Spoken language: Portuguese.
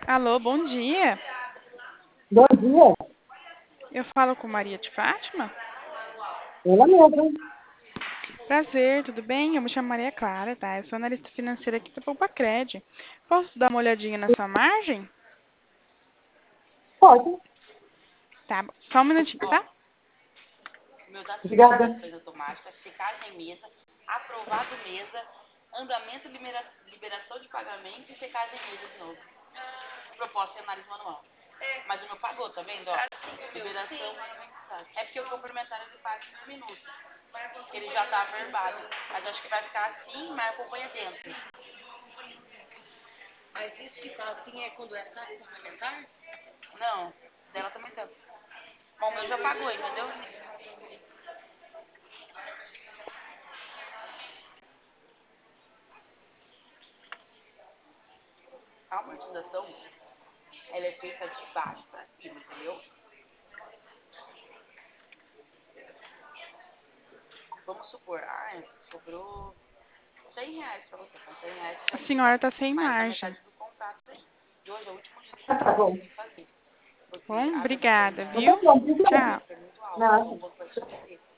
Alô, bom dia. Bom dia. Eu falo com Maria de Fátima. Ela mesma. Prazer, tudo bem? Eu me chamo Maria Clara, tá? Eu sou analista financeira aqui da Poupacred. Posso dar uma olhadinha na sua margem? Pode. Tá, só um minutinho, tá? Meu dado de Obrigada. transações automáticas, secagem em mesa, aprovado mesa, andamento, liberação de pagamento e secagem em mesa de novo. Proposta e análise manual. Mas o meu pagou, tá vendo? Ó, liberação. É porque o complementar ele paga por minuto. Porque ele já tá averbado. Mas acho que vai ficar assim, mas acompanha dentro. Mas isso que tá assim é quando é saque complementar? Não, dela também tá. Bom, o meu já pagou, entendeu? A amortização, ela é feita de baixo pra cima, entendeu? Vamos supor, sobrou R$ 100 pra você. Com R$ 100 você A já senhora fica tá sem mais da margem. metade do contrato aí. E hoje é o último dia que Tá você bom. conseguir fazer. Porque Bom, a devolução obrigada, da Não tá viu? bom. Obrigada. Tchau. foi muito alta, então o Nada. banco vai te reter.